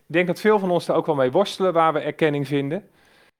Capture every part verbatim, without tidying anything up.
Ik denk dat veel van ons daar ook wel mee worstelen waar we erkenning vinden.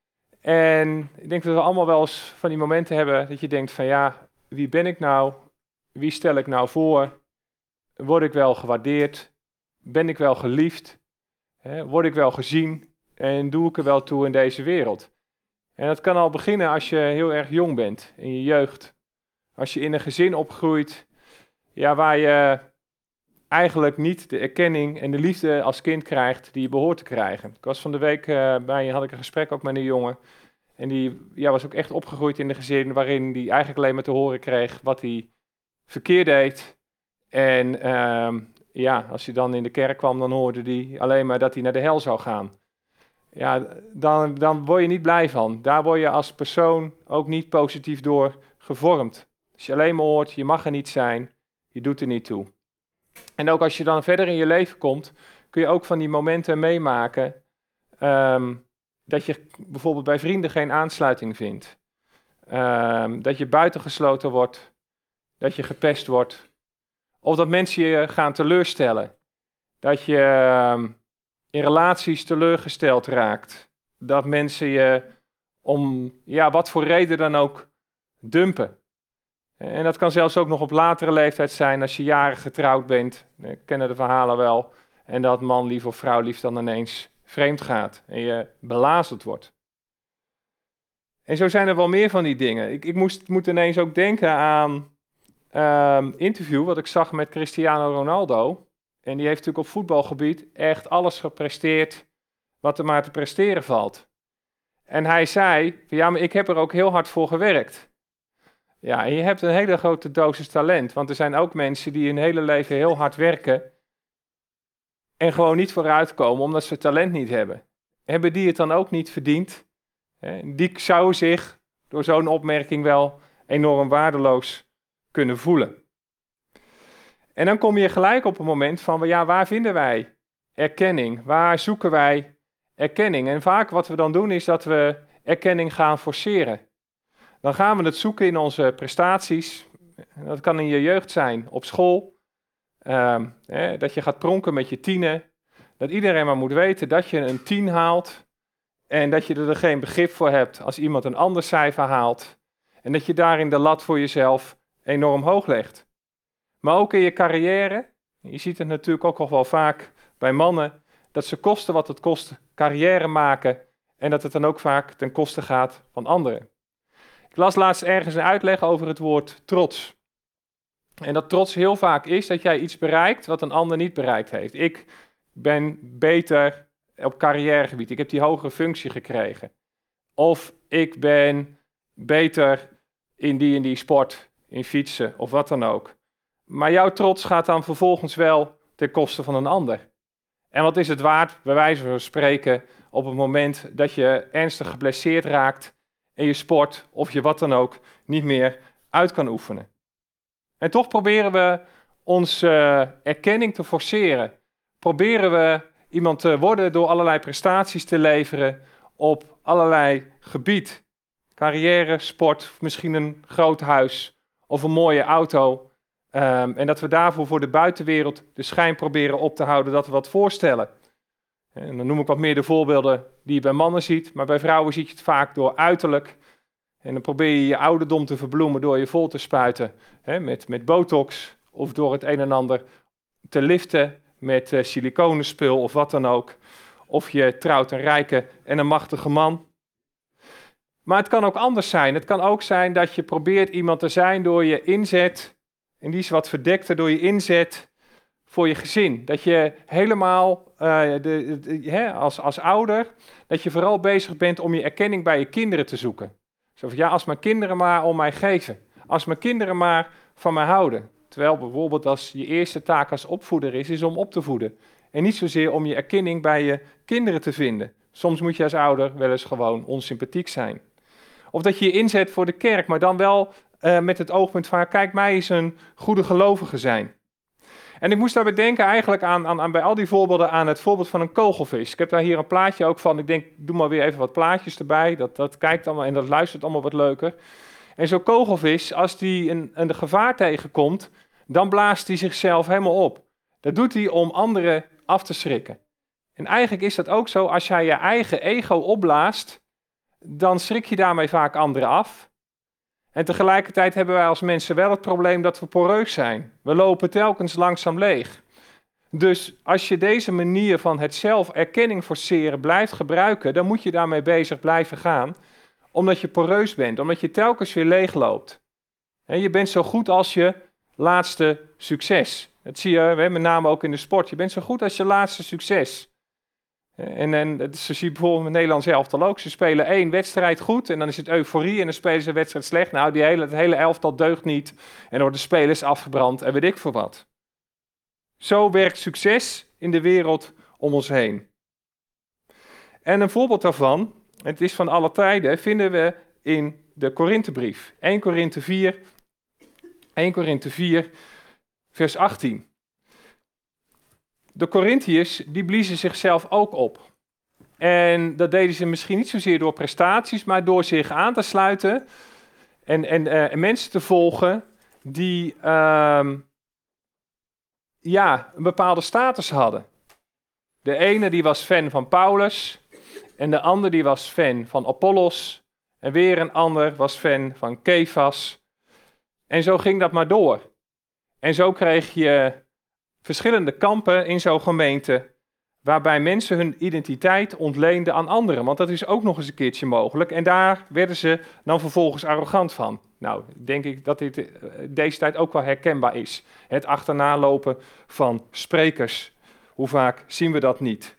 En ik denk dat we allemaal wel eens van die momenten hebben dat je denkt van ja, wie ben ik nou? Wie stel ik nou voor? Word ik wel gewaardeerd? Ben ik wel geliefd? Hè, word ik wel gezien? En doe ik er wel toe in deze wereld? En dat kan al beginnen als je heel erg jong bent, in je jeugd. Als je in een gezin opgroeit, ja, waar je eigenlijk niet de erkenning en de liefde als kind krijgt die je behoort te krijgen. Ik was van de week uh, bij had ik een gesprek ook met een jongen. En die ja, was ook echt opgegroeid in een gezin waarin hij eigenlijk alleen maar te horen kreeg wat hij verkeerd deed. En uh, ja, als hij dan in de kerk kwam, dan hoorde hij alleen maar dat hij naar de hel zou gaan. Ja, dan, dan word je niet blij van. Daar word je als persoon ook niet positief door gevormd. Als je alleen maar hoort, je mag er niet zijn, je doet er niet toe. En ook als je dan verder in je leven komt, kun je ook van die momenten meemaken um, dat je bijvoorbeeld bij vrienden geen aansluiting vindt. Um, dat je buitengesloten wordt, dat je gepest wordt. Of dat mensen je gaan teleurstellen. Dat je um, in relaties teleurgesteld raakt. Dat mensen je om ja, wat voor reden dan ook dumpen. En dat kan zelfs ook nog op latere leeftijd zijn als je jaren getrouwd bent. We kennen de verhalen wel. En dat man lief of vrouw lief dan ineens vreemd gaat. En je belazerd wordt. En zo zijn er wel meer van die dingen. Ik, ik moest, moet ineens ook denken aan een um, interview wat ik zag met Cristiano Ronaldo. En die heeft natuurlijk op voetbalgebied echt alles gepresteerd wat er maar te presteren valt. En hij zei, ja, maar ik heb er ook heel hard voor gewerkt. Ja, en je hebt een hele grote dosis talent, want er zijn ook mensen die hun hele leven heel hard werken en gewoon niet vooruitkomen omdat ze talent niet hebben. Hebben die het dan ook niet verdiend? Die zou zich door zo'n opmerking wel enorm waardeloos kunnen voelen. En dan kom je gelijk op een moment van, ja, waar vinden wij erkenning? Waar zoeken wij erkenning? En vaak wat we dan doen is dat we erkenning gaan forceren. Dan gaan we het zoeken in onze prestaties. Dat kan in je jeugd zijn, op school. Uh, hè, dat je gaat pronken met je tienen. Dat iedereen maar moet weten dat je een tien haalt. En dat je er geen begrip voor hebt als iemand een ander cijfer haalt. En dat je daarin de lat voor jezelf enorm hoog legt. Maar ook in je carrière. Je ziet het natuurlijk ook nog wel vaak bij mannen. Dat ze kosten wat het kost carrière maken. En dat het dan ook vaak ten koste gaat van anderen. Ik las laatst ergens een uitleg over het woord trots. En dat trots heel vaak is dat jij iets bereikt wat een ander niet bereikt heeft. Ik ben beter op carrièregebied. Ik heb die hogere functie gekregen. Of ik ben beter in die en die sport, in fietsen of wat dan ook. Maar jouw trots gaat dan vervolgens wel ten koste van een ander. En wat is het waard, bij wijze van spreken, op het moment dat je ernstig geblesseerd raakt en je sport of je wat dan ook niet meer uit kan oefenen. En toch proberen we onze uh, erkenning te forceren. Proberen we iemand te worden door allerlei prestaties te leveren op allerlei gebied. Carrière, sport, misschien een groot huis of een mooie auto. Um, en dat we daarvoor voor de buitenwereld de schijn proberen op te houden dat we wat voorstellen. En dan noem ik wat meer de voorbeelden die je bij mannen ziet, maar bij vrouwen zie je het vaak door uiterlijk. En dan probeer je je ouderdom te verbloemen door je vol te spuiten hè, met, met botox of door het een en ander te liften met uh, siliconenspul of wat dan ook. Of je trouwt een rijke en een machtige man. Maar het kan ook anders zijn. Het kan ook zijn dat je probeert iemand te zijn door je inzet, en die is wat verdekter, door je inzet voor je gezin. Dat je helemaal, uh, de, de, de, hè, als, als ouder, dat je vooral bezig bent om je erkenning bij je kinderen te zoeken. Zo van, ja, als mijn kinderen maar om mij geven. Als mijn kinderen maar van mij houden. Terwijl bijvoorbeeld als je eerste taak als opvoeder is, is om op te voeden. En niet zozeer om je erkenning bij je kinderen te vinden. Soms moet je als ouder wel eens gewoon onsympathiek zijn. Of dat je je inzet voor de kerk, maar dan wel uh, met het oogpunt van, kijk, mij eens een goede gelovige zijn. En ik moest daarbij denken eigenlijk aan, aan, aan bij al die voorbeelden aan het voorbeeld van een kogelvis. Ik heb daar hier een plaatje ook van. Ik denk, doe maar weer even wat plaatjes erbij. Dat, dat kijkt allemaal en dat luistert allemaal wat leuker. En zo'n kogelvis, als die een, een gevaar tegenkomt, dan blaast hij zichzelf helemaal op. Dat doet hij om anderen af te schrikken. En eigenlijk is dat ook zo, als jij je eigen ego opblaast, dan schrik je daarmee vaak anderen af. En tegelijkertijd hebben wij als mensen wel het probleem dat we poreus zijn. We lopen telkens langzaam leeg. Dus als je deze manier van het zelferkenning forceren blijft gebruiken, dan moet je daarmee bezig blijven gaan, omdat je poreus bent, omdat je telkens weer leeg loopt. En je bent zo goed als je laatste succes. Dat zie je met name ook in de sport. Je bent zo goed als je laatste succes. En, en zo zie je bijvoorbeeld met Nederlands elftal ook. Ze spelen één wedstrijd goed en dan is het euforie en dan spelen ze een wedstrijd slecht. Nou, die hele, het hele elftal deugt niet en dan worden de spelers afgebrand en weet ik voor wat. Zo werkt succes in de wereld om ons heen. En een voorbeeld daarvan, het is van alle tijden, vinden we in de Korinthebrief. eerste Korinthe vier, eerste Korinthe vier, vers achttien. De Korinthiërs, die bliezen zichzelf ook op. En dat deden ze misschien niet zozeer door prestaties, maar door zich aan te sluiten en, en, uh, en mensen te volgen die uh, ja, een bepaalde status hadden. De ene die was fan van Paulus en de ander die was fan van Apollos en weer een ander was fan van Kefas. En zo ging dat maar door. En zo kreeg je verschillende kampen in zo'n gemeente, waarbij mensen hun identiteit ontleenden aan anderen. Want dat is ook nog eens een keertje mogelijk. En daar werden ze dan vervolgens arrogant van. Nou, denk ik dat dit deze tijd ook wel herkenbaar is. Het achterna lopen van sprekers. Hoe vaak zien we dat niet?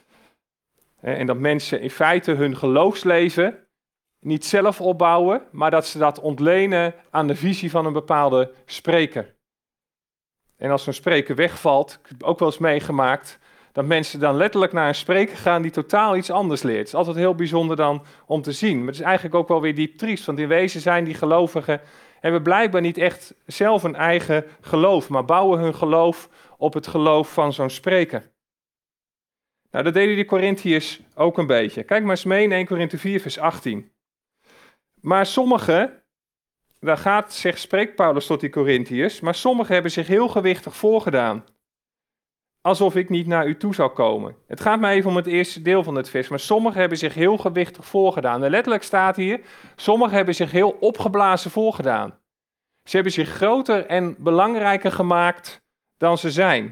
En dat mensen in feite hun geloofsleven niet zelf opbouwen, maar dat ze dat ontlenen aan de visie van een bepaalde spreker. En als zo'n spreker wegvalt, ik heb ook wel eens meegemaakt, dat mensen dan letterlijk naar een spreker gaan die totaal iets anders leert. Het is altijd heel bijzonder dan om te zien. Maar het is eigenlijk ook wel weer diep triest, want in wezen zijn die gelovigen, hebben blijkbaar niet echt zelf een eigen geloof, maar bouwen hun geloof op het geloof van zo'n spreker. Nou, dat deden die Korinthiërs ook een beetje. Kijk maar eens mee in eerste Korinthe vier, vers achttien. Maar sommigen, daar gaat, zegt, spreekt Paulus tot die Korinthiërs, maar sommigen hebben zich heel gewichtig voorgedaan. Alsof ik niet naar u toe zou komen. Het gaat mij even om het eerste deel van het vers, maar sommigen hebben zich heel gewichtig voorgedaan. En letterlijk staat hier, sommigen hebben zich heel opgeblazen voorgedaan. Ze hebben zich groter en belangrijker gemaakt dan ze zijn.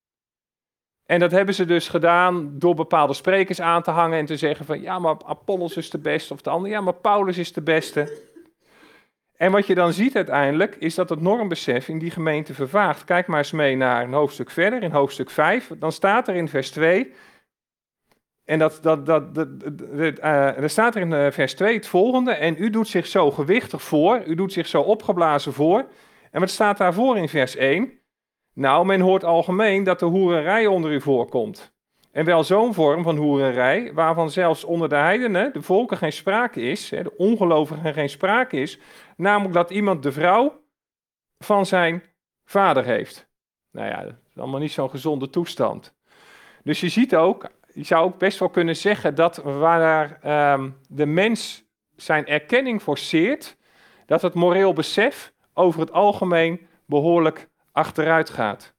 En dat hebben ze dus gedaan door bepaalde sprekers aan te hangen en te zeggen van, ja, maar Apollos is de beste, of de ander, ja, maar Paulus is de beste. En wat je dan ziet uiteindelijk, is dat het normbesef in die gemeente vervaagt. Kijk maar eens mee naar een hoofdstuk verder, in hoofdstuk vijf. Dan staat er in vers twee, en dat, dat, dat, dat, dat, uh, er staat er in uh, vers twee het volgende, en u doet zich zo gewichtig voor, u doet zich zo opgeblazen voor. En wat staat daarvoor in vers één? Nou, men hoort algemeen dat de hoererij onder u voorkomt. En wel zo'n vorm van hoererij, waarvan zelfs onder de heidenen, de volken, geen sprake is, de ongelovigen geen sprake is, namelijk dat iemand de vrouw van zijn vader heeft. Nou ja, dat is allemaal niet zo'n gezonde toestand. Dus je ziet ook, je zou ook best wel kunnen zeggen dat waar um, de mens zijn erkenning forceert, dat het moreel besef over het algemeen behoorlijk achteruit gaat.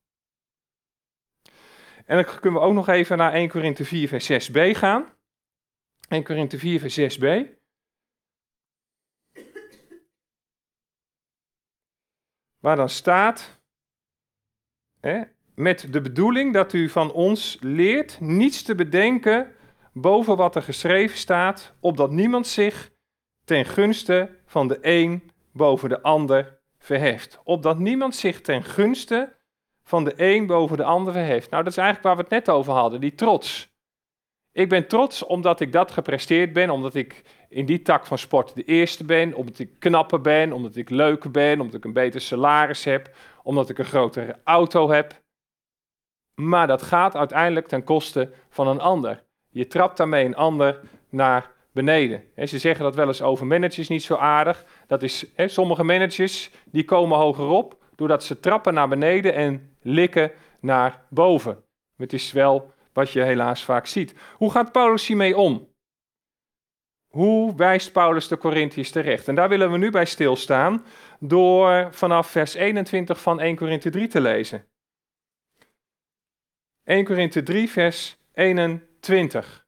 En dan kunnen we ook nog even naar eerste Korinthe vier, vers zes b gaan. eerste Korinthe vier, vers zes b. Waar dan staat, hè, met de bedoeling dat u van ons leert niets te bedenken boven wat er geschreven staat, opdat niemand zich ten gunste van de een boven de ander verheft. Opdat niemand zich ten gunste van de een boven de ander verheft. Nou, dat is eigenlijk waar we het net over hadden, die trots. Ik ben trots omdat ik dat gepresteerd ben, omdat ik in die tak van sport de eerste ben, omdat ik knapper ben, omdat ik leuker ben, omdat ik een beter salaris heb, omdat ik een grotere auto heb. Maar dat gaat uiteindelijk ten koste van een ander. Je trapt daarmee een ander naar beneden. En ze zeggen dat wel eens over managers niet zo aardig. Dat is, hè, sommige managers die komen hogerop doordat ze trappen naar beneden en likken naar boven. Het is wel wat je helaas vaak ziet. Hoe gaat Paulus hiermee om? Hoe wijst Paulus de Korinthiërs terecht? En daar willen we nu bij stilstaan door vanaf vers eenentwintig van eerste Korinthe drie te lezen. eerste Korinthe drie, vers eenentwintig.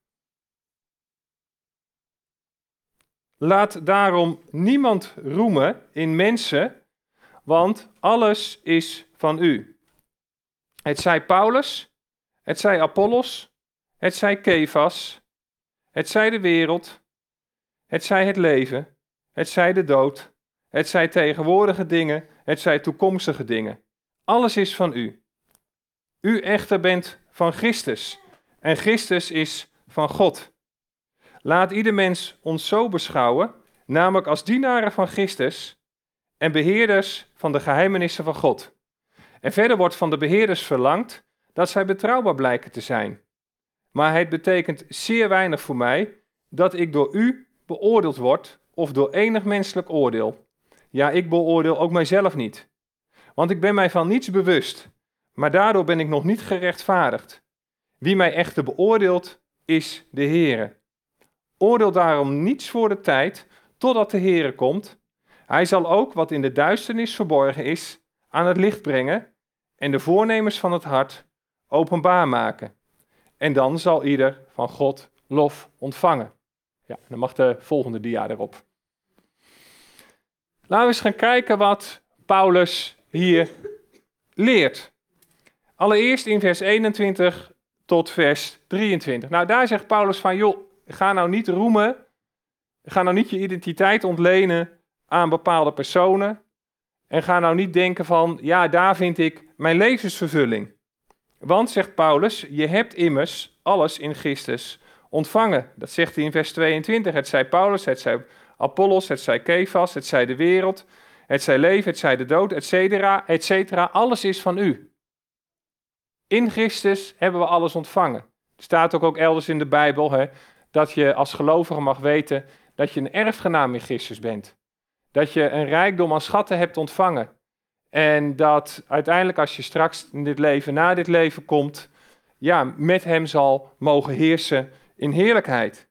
Laat daarom niemand roemen in mensen, want alles is van u. Het zij Paulus, het zij Apollos, het zij Kefas, het zij de wereld, het zij het leven, het zij de dood, het zij tegenwoordige dingen, het zij toekomstige dingen. Alles is van u. U echter bent van Christus en Christus is van God. Laat ieder mens ons zo beschouwen, namelijk als dienaren van Christus en beheerders van de geheimenissen van God. En verder wordt van de beheerders verlangd dat zij betrouwbaar blijken te zijn. Maar het betekent zeer weinig voor mij dat ik door u beoordeeld word of door enig menselijk oordeel. Ja, ik beoordeel ook mijzelf niet. Want ik ben mij van niets bewust, maar daardoor ben ik nog niet gerechtvaardigd. Wie mij echter beoordeelt, is de Heere. Oordeel daarom niets voor de tijd, totdat de Heere komt. Hij zal ook wat in de duisternis verborgen is, aan het licht brengen en de voornemens van het hart openbaar maken. En dan zal ieder van God lof ontvangen. Ja, dan mag de volgende dia erop. Laten we eens gaan kijken wat Paulus hier leert. Allereerst in vers eenentwintig tot vers drieëntwintig. Nou, daar zegt Paulus van, joh, ga nou niet roemen, ga nou niet je identiteit ontlenen aan bepaalde personen. En ga nou niet denken van, ja, daar vind ik mijn levensvervulling. Want, zegt Paulus, je hebt immers alles in Christus ontvangen. Dat zegt hij in vers tweeëntwintig. Het zij Paulus, het zij Apollos, het zij Kefas, het zij de wereld, het zij leven, het zij de dood, et cetera, et cetera. Alles is van u. In Christus hebben we alles ontvangen. Er staat ook, ook elders in de Bijbel, hè, dat je als gelovige mag weten dat je een erfgenaam in Christus bent. Dat je een rijkdom aan schatten hebt ontvangen. En dat uiteindelijk als je straks in dit leven, na dit leven komt, ja, met hem zal mogen heersen in heerlijkheid.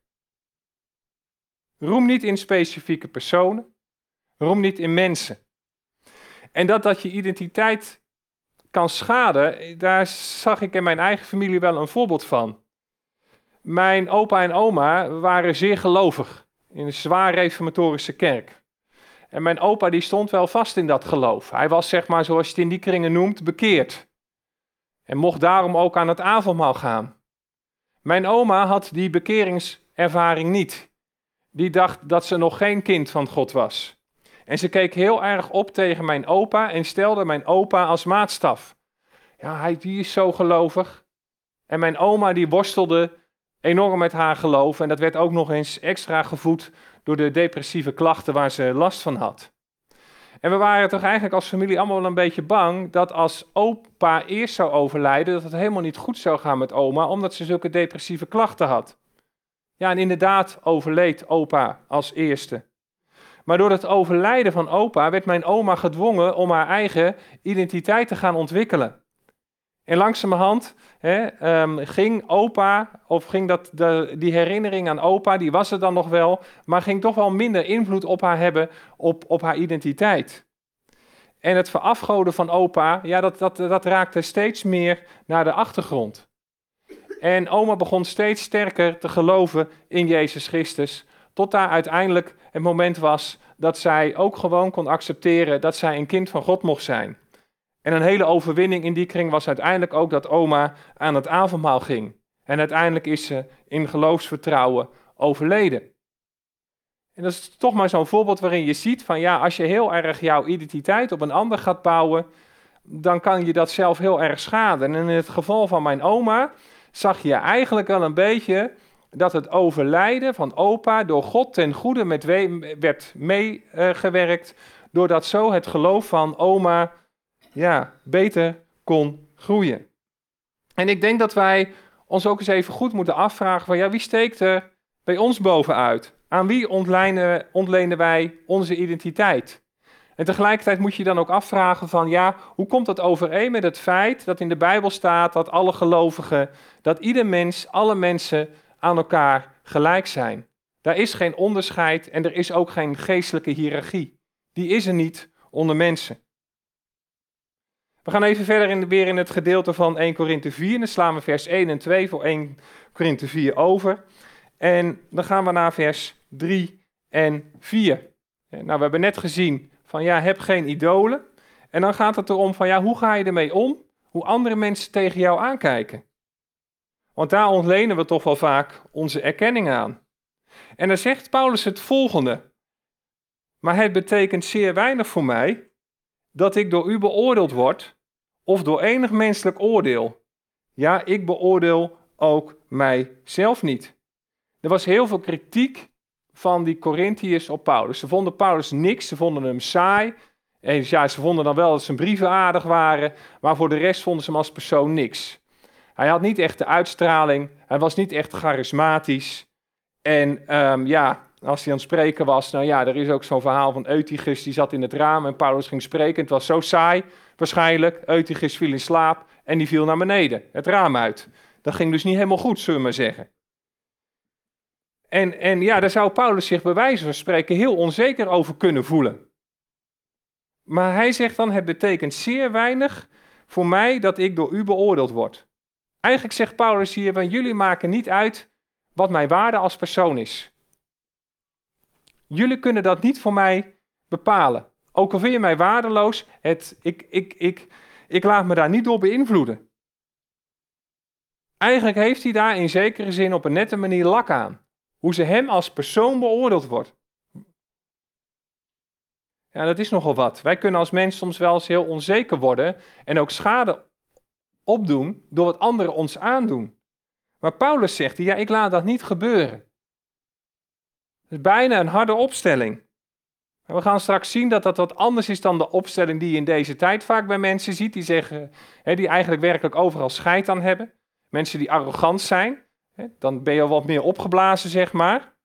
Roem niet in specifieke personen. Roem niet in mensen. En dat dat je identiteit kan schaden, daar zag ik in mijn eigen familie wel een voorbeeld van. Mijn opa en oma waren zeer gelovig in een zwaar reformatorische kerk. En mijn opa die stond wel vast in dat geloof. Hij was, zeg maar, zoals je het in die kringen noemt, bekeerd. En mocht daarom ook aan het avondmaal gaan. Mijn oma had die bekeringservaring niet. Die dacht dat ze nog geen kind van God was. En ze keek heel erg op tegen mijn opa en stelde mijn opa als maatstaf. Ja, hij die is zo gelovig. En mijn oma die worstelde enorm met haar geloof. En dat werd ook nog eens extra gevoed door de depressieve klachten waar ze last van had. En we waren toch eigenlijk als familie allemaal wel een beetje bang dat als opa eerst zou overlijden, dat het helemaal niet goed zou gaan met oma, omdat ze zulke depressieve klachten had. Ja, en inderdaad overleed opa als eerste. Maar door het overlijden van opa werd mijn oma gedwongen om haar eigen identiteit te gaan ontwikkelen. En langzamerhand hè, um, ging opa, of ging dat, de, die herinnering aan opa, die was er dan nog wel, maar ging toch wel minder invloed op haar hebben, op, op haar identiteit. En het verafgoden van opa, ja, dat, dat, dat raakte steeds meer naar de achtergrond. En oma begon steeds sterker te geloven in Jezus Christus, tot daar uiteindelijk het moment was dat zij ook gewoon kon accepteren dat zij een kind van God mocht zijn. En een hele overwinning in die kring was uiteindelijk ook dat oma aan het avondmaal ging. En uiteindelijk is ze in geloofsvertrouwen overleden. En dat is toch maar zo'n voorbeeld waarin je ziet van ja, als je heel erg jouw identiteit op een ander gaat bouwen, dan kan je dat zelf heel erg schaden. En in het geval van mijn oma zag je eigenlijk wel een beetje dat het overlijden van opa door God ten goede met we- werd meegewerkt, doordat zo het geloof van oma ja, beter kon groeien. En ik denk dat wij ons ook eens even goed moeten afvragen van ja, wie steekt er bij ons bovenuit? Aan wie ontlenen, ontlenen wij onze identiteit? En tegelijkertijd moet je dan ook afvragen van ja, hoe komt dat overeen met het feit dat in de Bijbel staat dat alle gelovigen, dat ieder mens, alle mensen aan elkaar gelijk zijn. Daar is geen onderscheid en er is ook geen geestelijke hiërarchie. Die is er niet onder mensen. We gaan even verder in, weer in het gedeelte van Eerste Korinthe vier. Dan slaan we vers één en twee voor Eerste Korinthe vier over. En dan gaan we naar vers drie en vier. Nou, we hebben net gezien van ja, heb geen idolen. En dan gaat het erom van ja, hoe ga je ermee om? Hoe andere mensen tegen jou aankijken. Want daar ontlenen we toch wel vaak onze erkenning aan. En dan zegt Paulus het volgende. Maar het betekent zeer weinig voor mij dat ik door u beoordeeld word of door enig menselijk oordeel. Ja, ik beoordeel ook mijzelf niet. Er was heel veel kritiek van die Korintiërs op Paulus. Ze vonden Paulus niks, ze vonden hem saai. En ja, ze vonden dan wel dat zijn brieven aardig waren, maar voor de rest vonden ze hem als persoon niks. Hij had niet echt de uitstraling, hij was niet echt charismatisch. En um, ja, als hij aan het spreken was, nou ja, er is ook zo'n verhaal van Eutychus, die zat in het raam en Paulus ging spreken. Het was zo saai, waarschijnlijk. Eutychus viel in slaap en die viel naar beneden, het raam uit. Dat ging dus niet helemaal goed, zullen we maar zeggen. En, en ja, daar zou Paulus zich bij wijze van spreken heel onzeker over kunnen voelen. Maar hij zegt dan, het betekent zeer weinig voor mij dat ik door u beoordeeld word. Eigenlijk zegt Paulus hier, van jullie maken niet uit wat mijn waarde als persoon is. Jullie kunnen dat niet voor mij bepalen. Ook al vind je mij waardeloos, het, ik, ik, ik, ik laat me daar niet door beïnvloeden. Eigenlijk heeft hij daar in zekere zin op een nette manier lak aan. Hoe ze hem als persoon beoordeeld wordt. Ja, dat is nogal wat. Wij kunnen als mens soms wel eens heel onzeker worden en ook schade opdoen door wat anderen ons aandoen. Maar Paulus zegt, ja, ik laat dat niet gebeuren. Het is bijna een harde opstelling. En we gaan straks zien dat dat wat anders is dan de opstelling die je in deze tijd vaak bij mensen ziet, die zeggen, hè, die eigenlijk werkelijk overal scheid aan hebben. Mensen die arrogant zijn, hè, dan ben je al wat meer opgeblazen, zeg maar.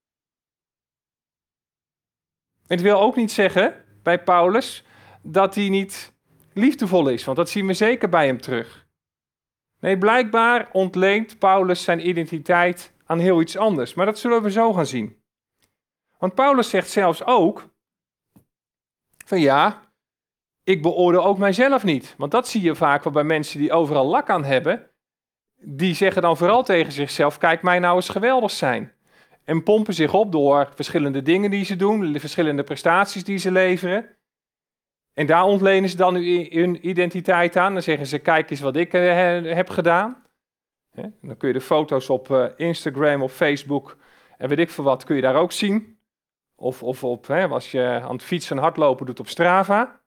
Het wil ook niet zeggen bij Paulus dat hij niet liefdevol is, want dat zien we zeker bij hem terug. Nee, blijkbaar ontleent Paulus zijn identiteit aan heel iets anders, maar dat zullen we zo gaan zien. Want Paulus zegt zelfs ook van ja, ik beoordeel ook mijzelf niet. Want dat zie je vaak wel bij mensen die overal lak aan hebben. Die zeggen dan vooral tegen zichzelf, kijk mij nou eens geweldig zijn. En pompen zich op door verschillende dingen die ze doen, de verschillende prestaties die ze leveren. En daar ontlenen ze dan hun identiteit aan. Dan zeggen ze, kijk eens wat ik uh, heb gedaan. He, dan kun je de foto's op uh, Instagram, op Facebook en weet ik veel wat, kun je daar ook zien. Of, of op, hè, als je aan het fietsen en hardlopen doet op Strava.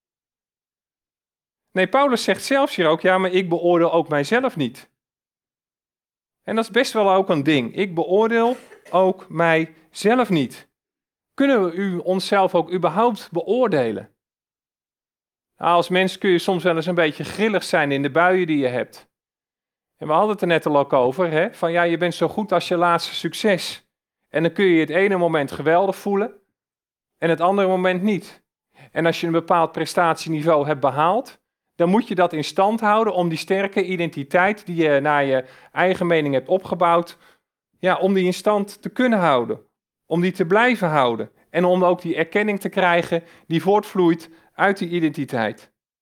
Nee, Paulus zegt zelfs hier ook, ja, maar ik beoordeel ook mijzelf niet. En dat is best wel ook een ding. Ik beoordeel ook mijzelf niet. Kunnen we u onszelf ook überhaupt beoordelen? Nou, als mens kun je soms wel eens een beetje grillig zijn in de buien die je hebt. En we hadden het er net al ook over, hè? Van ja, je bent zo goed als je laatste succes. En dan kun je het ene moment geweldig voelen en het andere moment niet. En als je een bepaald prestatieniveau hebt behaald, dan moet je dat in stand houden om die sterke identiteit die je naar je eigen mening hebt opgebouwd, ja, om die in stand te kunnen houden. Om die te blijven houden. En om ook die erkenning te krijgen die voortvloeit uit die identiteit.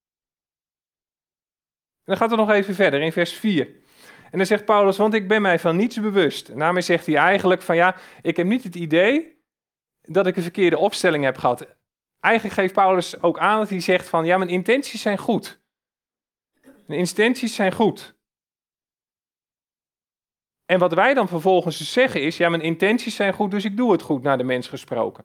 En dan gaat het nog even verder in vers vier. En dan zegt Paulus, want ik ben mij van niets bewust. En daarmee zegt hij eigenlijk van ja, ik heb niet het idee dat ik een verkeerde opstelling heb gehad. Eigenlijk geeft Paulus ook aan dat hij zegt van ja, mijn intenties zijn goed. Mijn intenties zijn goed. En wat wij dan vervolgens dus zeggen is, ja, mijn intenties zijn goed, dus ik doe het goed, naar de mens gesproken.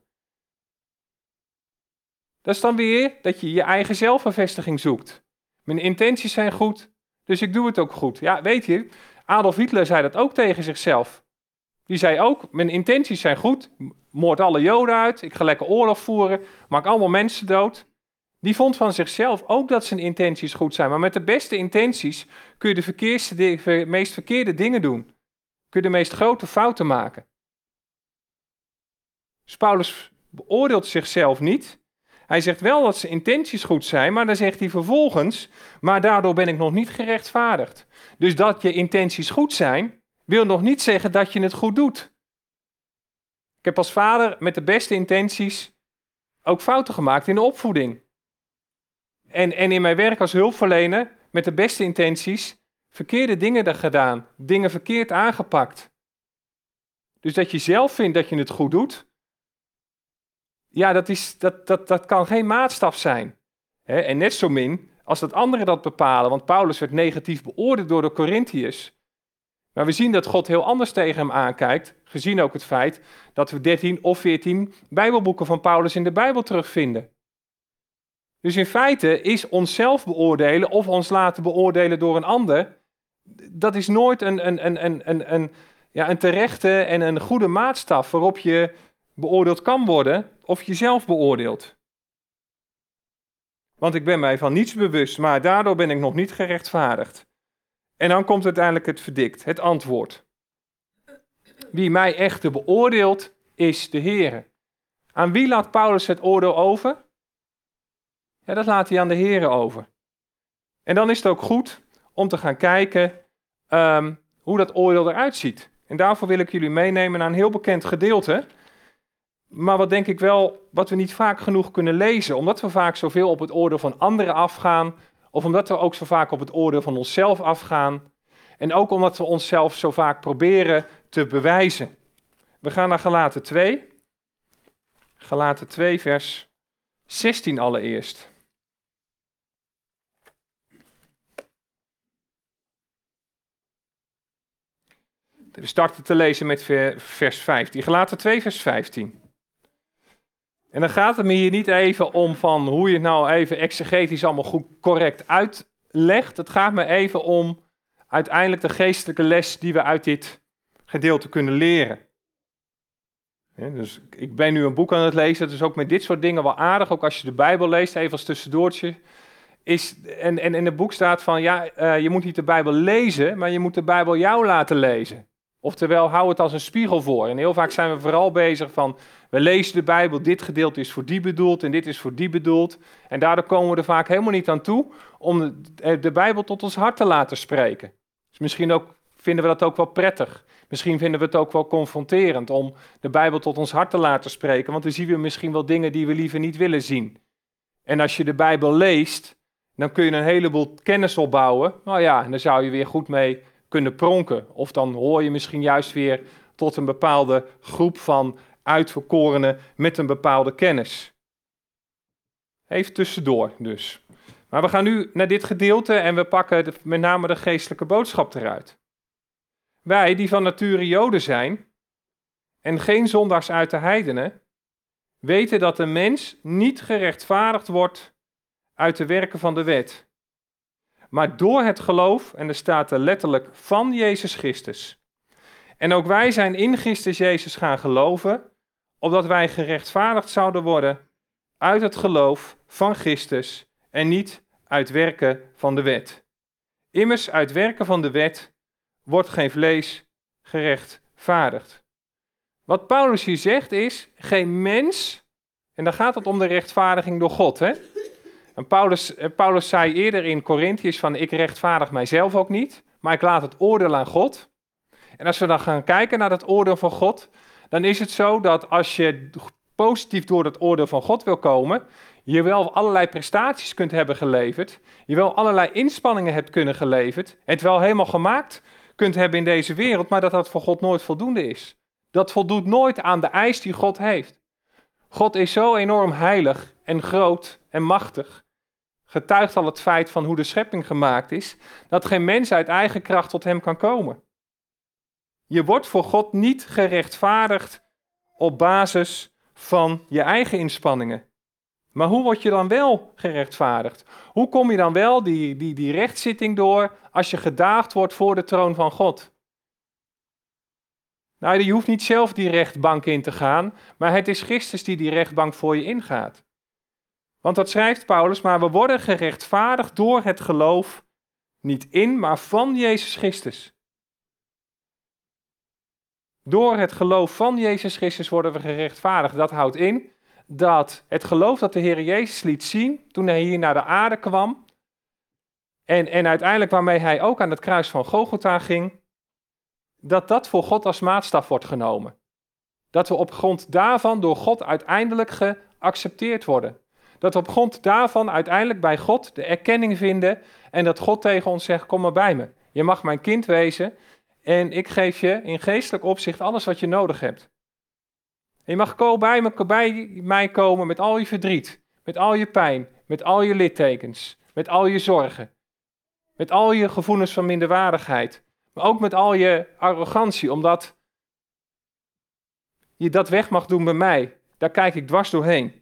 Dat is dan weer dat je je eigen zelfbevestiging zoekt. Mijn intenties zijn goed, dus ik doe het ook goed. Ja, weet je, Adolf Hitler zei dat ook tegen zichzelf. Die zei ook, mijn intenties zijn goed, moord alle Joden uit, ik ga lekker oorlog voeren, maak allemaal mensen dood. Die vond van zichzelf ook dat zijn intenties goed zijn. Maar met de beste intenties kun je de verkeerste, de meest verkeerde dingen doen. Kun je de meest grote fouten maken. Dus Paulus beoordeelt zichzelf niet. Hij zegt wel dat zijn intenties goed zijn, maar dan zegt hij vervolgens, maar daardoor ben ik nog niet gerechtvaardigd. Dus dat je intenties goed zijn, wil nog niet zeggen dat je het goed doet. Ik heb als vader met de beste intenties ook fouten gemaakt in de opvoeding. en, en in mijn werk als hulpverlener, met de beste intenties, verkeerde dingen er gedaan, dingen verkeerd aangepakt. Dus dat je zelf vindt dat je het goed doet, ja, dat, is, dat, dat, dat kan geen maatstaf zijn. Hè? En net zo min als dat anderen dat bepalen, want Paulus werd negatief beoordeeld door de Corinthiërs. Maar we zien dat God heel anders tegen hem aankijkt, gezien ook het feit dat we dertien of veertien Bijbelboeken van Paulus in de Bijbel terugvinden. Dus in feite is onszelf beoordelen of ons laten beoordelen door een ander, dat is nooit een, een, een, een, een, een, ja, een terechte en een goede maatstaf waarop je beoordeeld kan worden of jezelf beoordeelt. Want ik ben mij van niets bewust, maar daardoor ben ik nog niet gerechtvaardigd. En dan komt uiteindelijk het verdict, het antwoord. Wie mij echter beoordeelt, is de Heere. Aan wie laat Paulus het oordeel over? Ja, dat laat hij aan de Heere over. En dan is het ook goed om te gaan kijken um, hoe dat oordeel eruit ziet. En daarvoor wil ik jullie meenemen naar een heel bekend gedeelte. Maar wat denk ik wel, wat we niet vaak genoeg kunnen lezen, omdat we vaak zoveel op het oordeel van anderen afgaan, of omdat we ook zo vaak op het oordeel van onszelf afgaan, en ook omdat we onszelf zo vaak proberen te bewijzen. We gaan naar Galaten twee. Galaten twee, vers zestien allereerst. We starten te lezen met vers vijftien. Galaten twee, vers vijftien. En dan gaat het me hier niet even om van hoe je het nou even exegetisch allemaal goed correct uitlegt. Het gaat me even om uiteindelijk de geestelijke les die we uit dit gedeelte kunnen leren. Ja, dus ik ben nu een boek aan het lezen, dus ook met dit soort dingen wel aardig, ook als je de Bijbel leest, even als tussendoortje. Is, en, en in het boek staat van, ja, uh, je moet niet de Bijbel lezen, maar je moet de Bijbel jou laten lezen. Oftewel, hou het als een spiegel voor. En heel vaak zijn we vooral bezig van, we lezen de Bijbel, dit gedeelte is voor die bedoeld en dit is voor die bedoeld. En daardoor komen we er vaak helemaal niet aan toe om de, de Bijbel tot ons hart te laten spreken. Dus misschien ook, vinden we dat ook wel prettig. Misschien vinden we het ook wel confronterend om de Bijbel tot ons hart te laten spreken, want dan zien we misschien wel dingen die we liever niet willen zien. En als je de Bijbel leest, dan kun je een heleboel kennis opbouwen. Nou ja, en daar zou je weer goed mee kunnen pronken. Of dan hoor je misschien juist weer tot een bepaalde groep van uitverkorenen met een bepaalde kennis. Even tussendoor dus. Maar we gaan nu naar dit gedeelte en we pakken de, met name de geestelijke boodschap eruit. Wij die van nature Joden zijn en geen zondaars uit de heidenen, weten dat een mens niet gerechtvaardigd wordt uit de werken van de wet, maar door het geloof, en er staat er letterlijk van Jezus Christus. En ook wij zijn in Christus Jezus gaan geloven, opdat wij gerechtvaardigd zouden worden uit het geloof van Christus en niet uit werken van de wet. Immers uit werken van de wet wordt geen vlees gerechtvaardigd. Wat Paulus hier zegt is, geen mens, en dan gaat het om de rechtvaardiging door God, hè? En Paulus, Paulus zei eerder in Corinthiërs van, ik rechtvaardig mijzelf ook niet, maar ik laat het oordeel aan God. En als we dan gaan kijken naar het oordeel van God, dan is het zo dat als je positief door het oordeel van God wil komen, je wel allerlei prestaties kunt hebben geleverd, je wel allerlei inspanningen hebt kunnen geleverd, het wel helemaal gemaakt kunt hebben in deze wereld, maar dat dat voor God nooit voldoende is. Dat voldoet nooit aan de eis die God heeft. God is zo enorm heilig en groot en machtig, getuigt al het feit van hoe de schepping gemaakt is, dat geen mens uit eigen kracht tot hem kan komen. Je wordt voor God niet gerechtvaardigd op basis van je eigen inspanningen. Maar hoe word je dan wel gerechtvaardigd? Hoe kom je dan wel die, die, die rechtszitting door als je gedaagd wordt voor de troon van God? Nou, je hoeft niet zelf die rechtbank in te gaan, maar het is Christus die die rechtbank voor je ingaat. Want dat schrijft Paulus, maar we worden gerechtvaardigd door het geloof, niet in, maar van Jezus Christus. Door het geloof van Jezus Christus worden we gerechtvaardigd. Dat houdt in dat het geloof dat de Heer Jezus liet zien toen hij hier naar de aarde kwam, en, en uiteindelijk waarmee hij ook aan het kruis van Golgotha ging, dat dat voor God als maatstaf wordt genomen. Dat we op grond daarvan door God uiteindelijk geaccepteerd worden. Dat we op grond daarvan uiteindelijk bij God de erkenning vinden en dat God tegen ons zegt, kom maar bij me. Je mag mijn kind wezen en ik geef je in geestelijk opzicht alles wat je nodig hebt. En je mag ko- bij, me, bij mij komen met al je verdriet, met al je pijn, met al je littekens, met al je zorgen, met al je gevoelens van minderwaardigheid, maar ook met al je arrogantie, omdat je dat weg mag doen bij mij. Daar kijk ik dwars doorheen.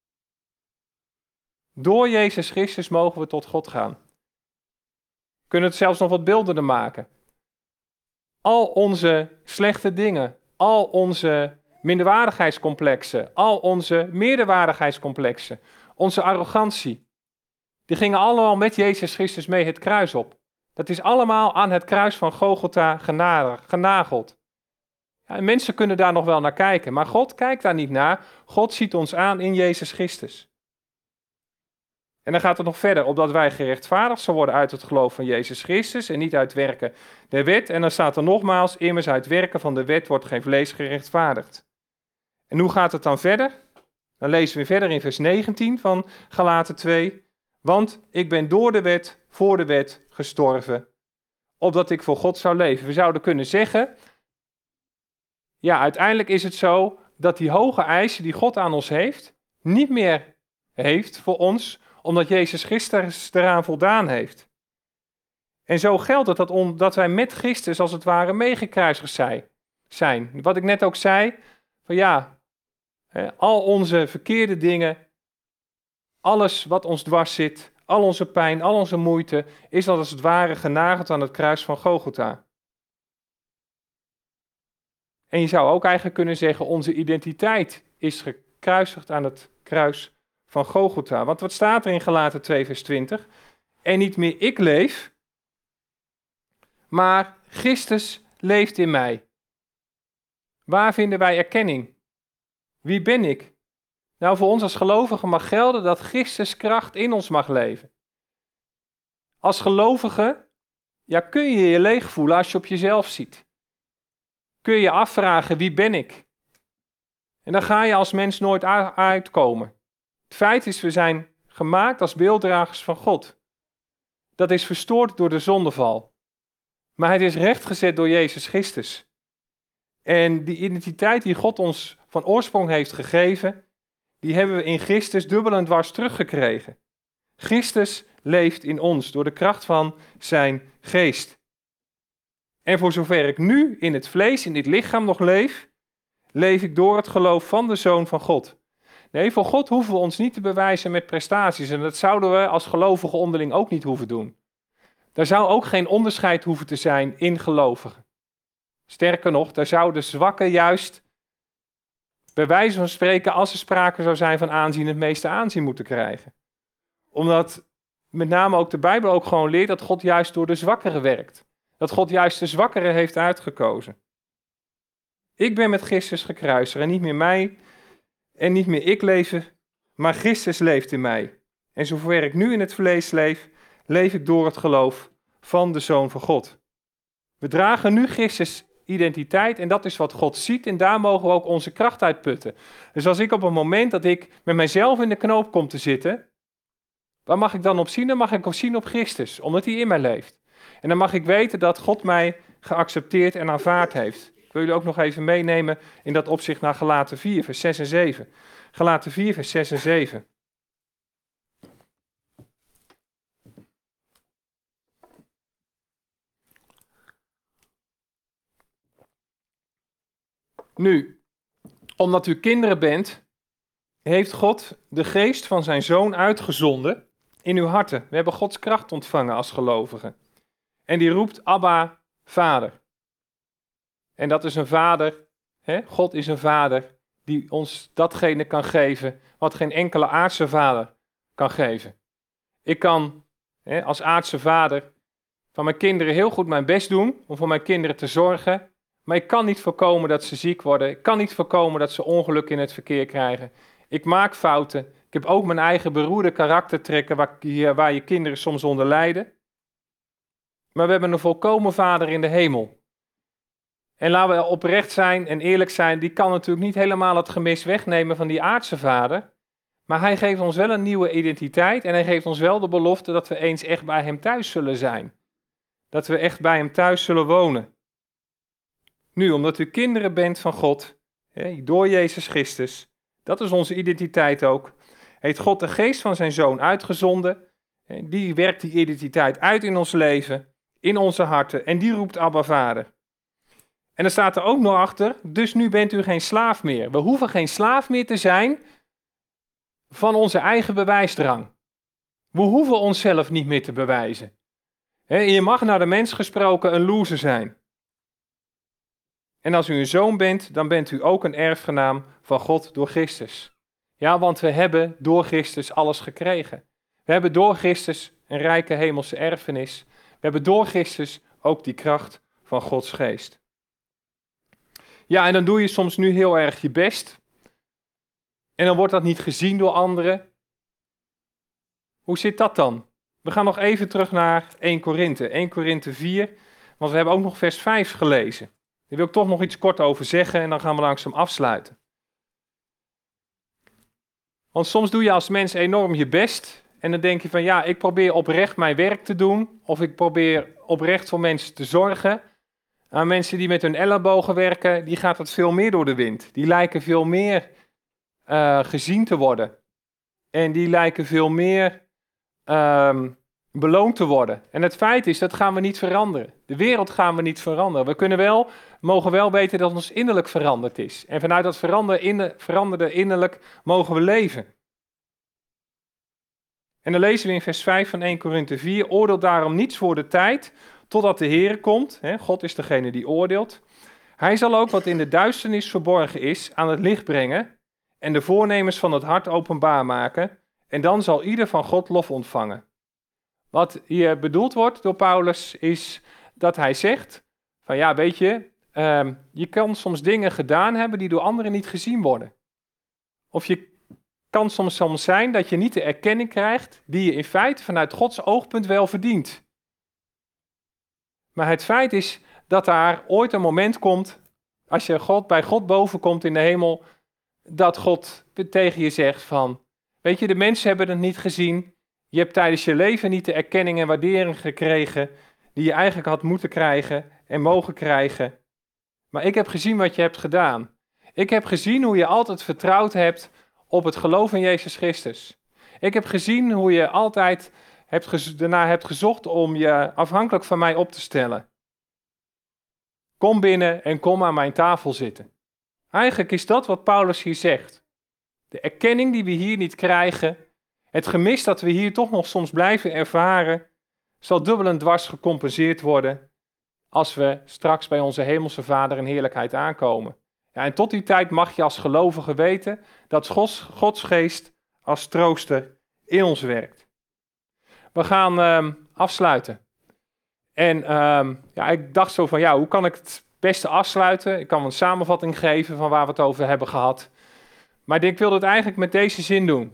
Door Jezus Christus mogen we tot God gaan. We kunnen het zelfs nog wat beeldender maken. Al onze slechte dingen, al onze minderwaardigheidscomplexen, al onze meerderwaardigheidscomplexen, onze arrogantie, die gingen allemaal met Jezus Christus mee het kruis op. Dat is allemaal aan het kruis van Golgotha genageld. Ja, en mensen kunnen daar nog wel naar kijken, maar God kijkt daar niet naar. God ziet ons aan in Jezus Christus. En dan gaat het nog verder, opdat wij gerechtvaardigd zullen worden uit het geloof van Jezus Christus en niet uit werken der wet. En dan staat er nogmaals, immers uit werken van de wet wordt geen vlees gerechtvaardigd. En hoe gaat het dan verder? Dan lezen we verder in vers negentien van Galaten twee. Want ik ben door de wet, voor de wet gestorven, opdat ik voor God zou leven. We zouden kunnen zeggen, ja, uiteindelijk is het zo dat die hoge eisen die God aan ons heeft, niet meer heeft voor ons, omdat Jezus Christus eraan voldaan heeft. En zo geldt het dat, on, dat wij met Christus als het ware meegekruisigd zijn. Wat ik net ook zei, van ja, al onze verkeerde dingen, alles wat ons dwars zit, al onze pijn, al onze moeite, is als het ware genageld aan het kruis van Golgotha. En je zou ook eigenlijk kunnen zeggen, onze identiteit is gekruisigd aan het kruis van Golgotha. Want wat staat er in Galaten twee vers twintig? En niet meer ik leef, maar Christus leeft in mij. Waar vinden wij erkenning? Wie ben ik? Nou, voor ons als gelovigen mag gelden dat Christus kracht in ons mag leven. Als gelovige, ja, kun je je leeg voelen als je op jezelf ziet. Kun je je afvragen, wie ben ik? En dan ga je als mens nooit uitkomen. Het feit is, we zijn gemaakt als beelddragers van God. Dat is verstoord door de zondeval. Maar het is rechtgezet door Jezus Christus. En die identiteit die God ons van oorsprong heeft gegeven, die hebben we in Christus dubbel en dwars teruggekregen. Christus leeft in ons door de kracht van zijn geest. En voor zover ik nu in het vlees, in dit lichaam nog leef, leef ik door het geloof van de Zoon van God. Nee, voor God hoeven we ons niet te bewijzen met prestaties. En dat zouden we als gelovigen onderling ook niet hoeven doen. Daar zou ook geen onderscheid hoeven te zijn in gelovigen. Sterker nog, daar zouden zwakken juist, bij wijze van spreken, als er sprake zou zijn van aanzien, het meeste aanzien moeten krijgen. Omdat met name ook de Bijbel ook gewoon leert dat God juist door de zwakkeren werkt. Dat God juist de zwakkeren heeft uitgekozen. Ik ben met Christus gekruisigd en niet meer mij en niet meer ik leven, maar Christus leeft in mij. En zover ik nu in het vlees leef, leef ik door het geloof van de Zoon van God. We dragen nu Christus identiteit en dat is wat God ziet en daar mogen we ook onze kracht uit putten. Dus als ik op een moment dat ik met mijzelf in de knoop kom te zitten, waar mag ik dan op zien? Dan mag ik op zien op Christus, omdat hij in mij leeft. En dan mag ik weten dat God mij geaccepteerd en aanvaard heeft. Ik wil jullie ook nog even meenemen in dat opzicht naar Galaten vier, vers zes en zeven. Galaten vier, vers zes en zeven. Nu, omdat u kinderen bent, heeft God de geest van zijn Zoon uitgezonden in uw harten. We hebben Gods kracht ontvangen als gelovigen. En die roept Abba, Vader. En dat is een vader, hè? God is een vader die ons datgene kan geven wat geen enkele aardse vader kan geven. Ik kan hè, als aardse vader van mijn kinderen heel goed mijn best doen om voor mijn kinderen te zorgen, maar ik kan niet voorkomen dat ze ziek worden. Ik kan niet voorkomen dat ze ongeluk in het verkeer krijgen. Ik maak fouten. Ik heb ook mijn eigen beroerde karaktertrekken waar, waar je kinderen soms onder lijden. Maar we hebben een volkomen vader in de hemel. En laten we oprecht zijn en eerlijk zijn, die kan natuurlijk niet helemaal het gemis wegnemen van die aardse vader. Maar hij geeft ons wel een nieuwe identiteit en hij geeft ons wel de belofte dat we eens echt bij hem thuis zullen zijn. Dat we echt bij hem thuis zullen wonen. Nu, omdat u kinderen bent van God, hè, door Jezus Christus, dat is onze identiteit ook, heeft God de geest van zijn Zoon uitgezonden. Hè, die werkt die identiteit uit in ons leven, in onze harten en die roept Abba Vader. En er staat er ook nog achter, dus nu bent u geen slaaf meer. We hoeven geen slaaf meer te zijn van onze eigen bewijsdrang. We hoeven onszelf niet meer te bewijzen. He, je mag naar de mens gesproken een loser zijn. En als u een zoon bent, dan bent u ook een erfgenaam van God door Christus. Ja, want we hebben door Christus alles gekregen. We hebben door Christus een rijke hemelse erfenis. We hebben door Christus ook die kracht van Gods geest. Ja, en dan doe je soms nu heel erg je best. En dan wordt dat niet gezien door anderen. Hoe zit dat dan? We gaan nog even terug naar Eerste Korinthe. Eerste Korinthe vier, want we hebben ook nog vers vijf gelezen. Daar wil ik toch nog iets kort over zeggen en dan gaan we langzaam afsluiten. Want soms doe je als mens enorm je best en dan denk je van ja, ik probeer oprecht mijn werk te doen. Of ik probeer oprecht voor mensen te zorgen. Aan mensen die met hun ellebogen werken, die gaat het veel meer door de wind. Die lijken veel meer uh, gezien te worden. En die lijken veel meer um, beloond te worden. En het feit is, dat gaan we niet veranderen. De wereld gaan we niet veranderen. We kunnen wel, mogen wel weten dat ons innerlijk veranderd is. En vanuit dat verander, in, veranderde innerlijk mogen we leven. En dan lezen we in vers vijf van Eerste Korinthe vier. Oordeel daarom niets voor de tijd, totdat de Heer komt. Hè, God is degene die oordeelt. Hij zal ook wat in de duisternis verborgen is aan het licht brengen en de voornemens van het hart openbaar maken. En dan zal ieder van God lof ontvangen. Wat hier bedoeld wordt door Paulus is dat hij zegt van ja, weet je, uh, je kan soms dingen gedaan hebben die door anderen niet gezien worden. Of je kan soms soms zijn dat je niet de erkenning krijgt die je in feite vanuit Gods oogpunt wel verdient. Maar het feit is dat daar ooit een moment komt, als je God, bij God boven komt in de hemel, dat God tegen je zegt van, weet je, de mensen hebben het niet gezien. Je hebt tijdens je leven niet de erkenning en waardering gekregen die je eigenlijk had moeten krijgen en mogen krijgen. Maar ik heb gezien wat je hebt gedaan. Ik heb gezien hoe je altijd vertrouwd hebt op het geloof in Jezus Christus. Ik heb gezien hoe je altijd hebt gez- daarna hebt gezocht om je afhankelijk van mij op te stellen. Kom binnen en kom aan mijn tafel zitten. Eigenlijk is dat wat Paulus hier zegt. De erkenning die we hier niet krijgen, het gemis dat we hier toch nog soms blijven ervaren, zal dubbel en dwars gecompenseerd worden als we straks bij onze hemelse Vader in heerlijkheid aankomen. Ja, en tot die tijd mag je als gelovige weten dat Gods, Gods geest als trooster in ons werkt. We gaan um, afsluiten. En um, ja, ik dacht zo van, ja, hoe kan ik het beste afsluiten? Ik kan een samenvatting geven van waar we het over hebben gehad. Maar ik wil het eigenlijk met deze zin doen.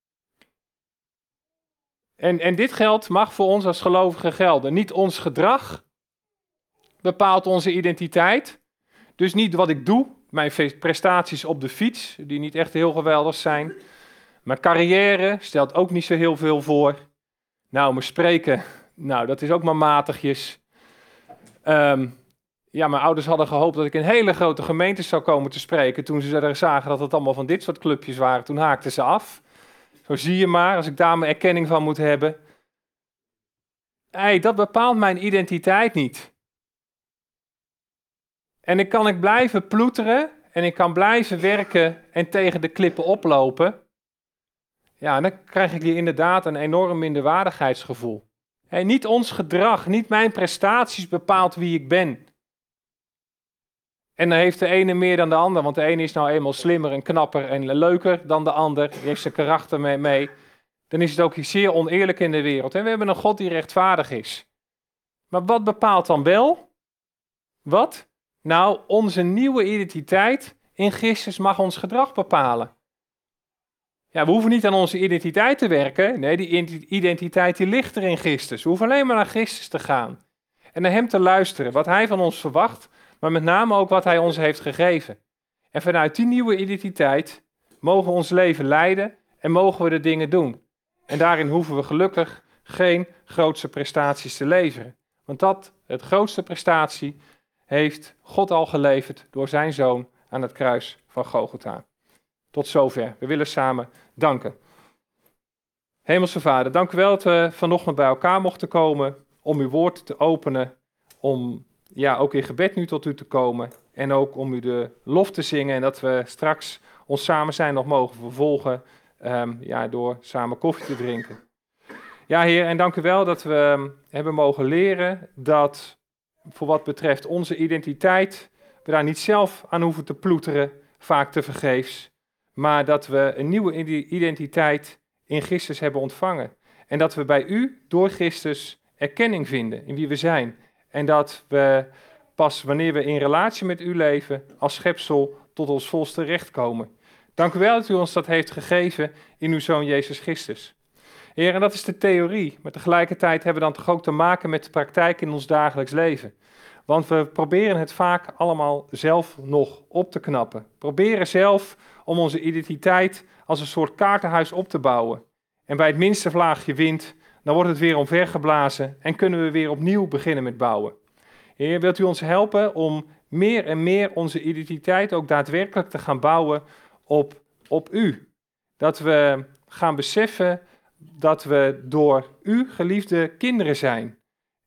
En, en dit geld mag voor ons als gelovigen gelden. Niet ons gedrag bepaalt onze identiteit. Dus niet wat ik doe, mijn prestaties op de fiets, die niet echt heel geweldig zijn. Mijn carrière stelt ook niet zo heel veel voor. Nou, mijn spreken, nou, dat is ook maar matigjes. Um, ja, mijn ouders hadden gehoopt dat ik in hele grote gemeentes zou komen te spreken. Toen ze zagen dat het allemaal van dit soort clubjes waren, toen haakten ze af. Zo zie je maar, als ik daar mijn erkenning van moet hebben. Hey, dat bepaalt mijn identiteit niet. En ik kan ik blijven ploeteren en ik kan blijven werken en tegen de klippen oplopen. Ja, dan krijg ik hier inderdaad een enorm minderwaardigheidsgevoel. Hey, niet ons gedrag, niet mijn prestaties bepaalt wie ik ben. En dan heeft de ene meer dan de ander, want de ene is nou eenmaal slimmer en knapper en leuker dan de ander. Die heeft zijn karakter mee, mee. Dan is het ook zeer oneerlijk in de wereld. En we hebben een God die rechtvaardig is. Maar wat bepaalt dan wel? Wat? Nou, onze nieuwe identiteit in Christus mag ons gedrag bepalen. Ja, we hoeven niet aan onze identiteit te werken. Nee, die identiteit die ligt er in Christus. We hoeven alleen maar naar Christus te gaan. En naar hem te luisteren, wat hij van ons verwacht, maar met name ook wat hij ons heeft gegeven. En vanuit die nieuwe identiteit mogen we ons leven leiden en mogen we de dingen doen. En daarin hoeven we gelukkig geen grootste prestaties te leveren. Want dat, het grootste prestatie, heeft God al geleverd door zijn Zoon aan het kruis van Golgotha. Tot zover. We willen samen danken. Hemelse Vader, dank u wel dat we vanochtend bij elkaar mochten komen om uw woord te openen, om ja, ook in gebed nu tot u te komen en ook om u de lof te zingen en dat we straks ons samen zijn nog mogen vervolgen um, ja, door samen koffie te drinken. Ja, Heer, en dank u wel dat we hebben mogen leren dat voor wat betreft onze identiteit we daar niet zelf aan hoeven te ploeteren, vaak te vergeefs, maar dat we een nieuwe identiteit in Christus hebben ontvangen. En dat we bij u door Christus erkenning vinden in wie we zijn. En dat we pas wanneer we in relatie met u leven als schepsel tot ons volste recht komen. Dank u wel dat u ons dat heeft gegeven in uw Zoon Jezus Christus. Heer, en dat is de theorie, maar tegelijkertijd hebben we dan toch ook te maken met de praktijk in ons dagelijks leven. Want we proberen het vaak allemaal zelf nog op te knappen. Proberen zelf om onze identiteit als een soort kaartenhuis op te bouwen. En bij het minste vlaagje wind, dan wordt het weer omvergeblazen en kunnen we weer opnieuw beginnen met bouwen. Heer, wilt u ons helpen om meer en meer onze identiteit ook daadwerkelijk te gaan bouwen op, op u. Dat we gaan beseffen dat we door u geliefde kinderen zijn.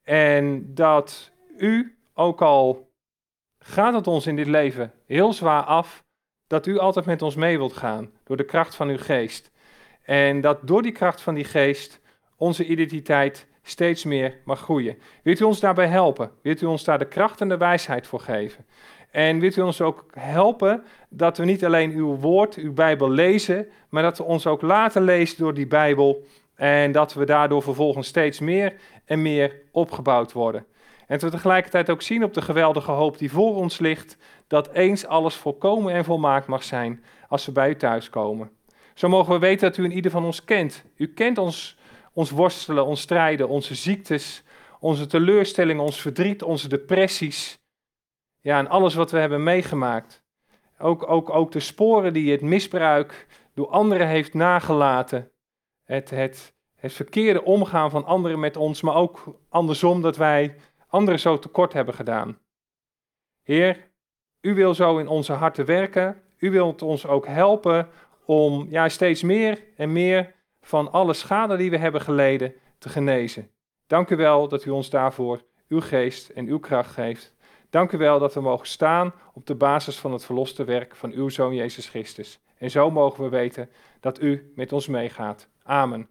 En dat u, ook al gaat het ons in dit leven heel zwaar af, dat u altijd met ons mee wilt gaan door de kracht van uw geest. En dat door die kracht van die geest onze identiteit steeds meer mag groeien. Wilt u ons daarbij helpen? Wilt u ons daar de kracht en de wijsheid voor geven? En wilt u ons ook helpen dat we niet alleen uw woord, uw Bijbel lezen, maar dat we ons ook laten lezen door die Bijbel en dat we daardoor vervolgens steeds meer en meer opgebouwd worden. En dat we tegelijkertijd ook zien op de geweldige hoop die voor ons ligt, dat eens alles volkomen en volmaakt mag zijn als we bij u thuiskomen. Zo mogen we weten dat u in ieder van ons kent. U kent ons, ons worstelen, ons strijden, onze ziektes, onze teleurstellingen, ons verdriet, onze depressies. Ja, en alles wat we hebben meegemaakt. Ook, ook, ook de sporen die het misbruik door anderen heeft nagelaten. Het, het, het verkeerde omgaan van anderen met ons, maar ook andersom dat wij anderen zo tekort hebben gedaan. Heer, u wil zo in onze harten werken. U wilt ons ook helpen om ja, steeds meer en meer van alle schade die we hebben geleden te genezen. Dank u wel dat u ons daarvoor uw geest en uw kracht geeft. Dank u wel dat we mogen staan op de basis van het verloste werk van uw Zoon Jezus Christus. En zo mogen we weten dat u met ons meegaat. Amen.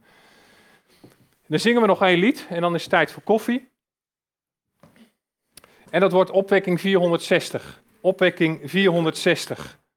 Dan zingen we nog één lied en dan is het tijd voor koffie. En dat wordt opwekking vierhonderdzestig. Opwekking vierhonderdzestig.